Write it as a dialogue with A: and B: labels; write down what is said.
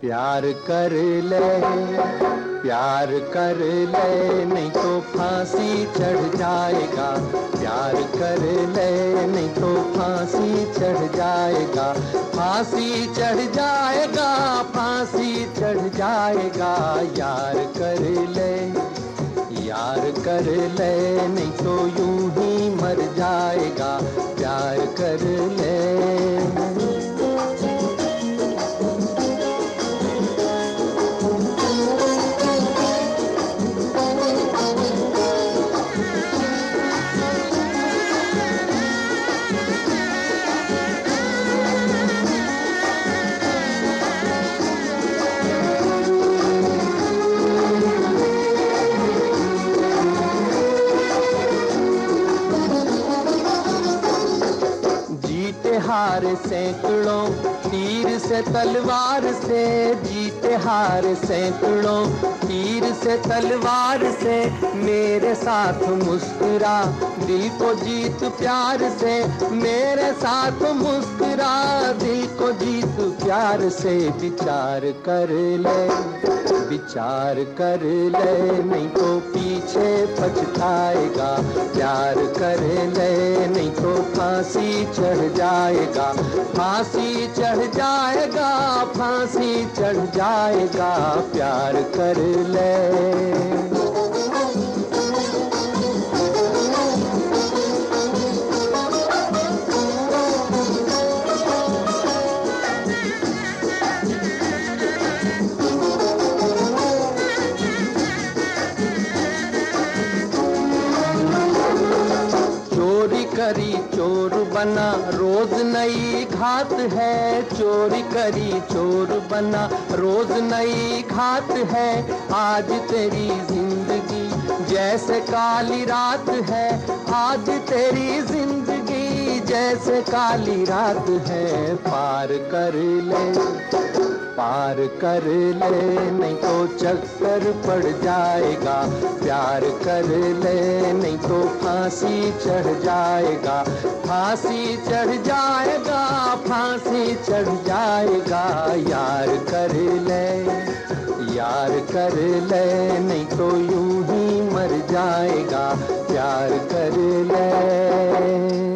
A: प्यार कर ले, प्यार कर ले, नहीं तो फांसी चढ़ जाएगा। प्यार कर ले, नहीं तो फांसी चढ़ जाएगा। फांसी चढ़ जाएगा, फांसी चढ़ जाएगा। यार कर ले, यार कर ले, नहीं तो यूं ही मर जाएगा। प्यार कर ले। हार सैकड़ों तीर से तलवार से, जीते हार सैकड़ों तीर से तलवार से। मेरे साथ मुस्कुरा, दिल को जीत प्यार से। मेरे साथ मुस्कुरा, दिल को जीत प्यार से। विचार कर ले, विचार कर ले, नहीं तो पीछे पछताएगा। प्यार कर ले, नहीं तो फांसी चढ़ जाएगा। फांसी चढ़ जाएगा, फांसी चढ़ जाएगा। प्यार कर ले। करी चोर बना, रोज नई घात है। चोरी करी चोर बना, रोज नई घात है। आज तेरी जिंदगी जैसे काली रात है। आज तेरी जिंदगी जैसे काली रात है। पार कर ले, पार कर ले, नहीं तो चक्कर पड़ जाएगा। प्यार कर ले, नहीं तो फांसी चढ़ जाएगा। फांसी चढ़ जाएगा, फांसी चढ़ जाएगा। यार कर ले, यार कर ले, नहीं तो यूं ही मर जाएगा। प्यार कर ले।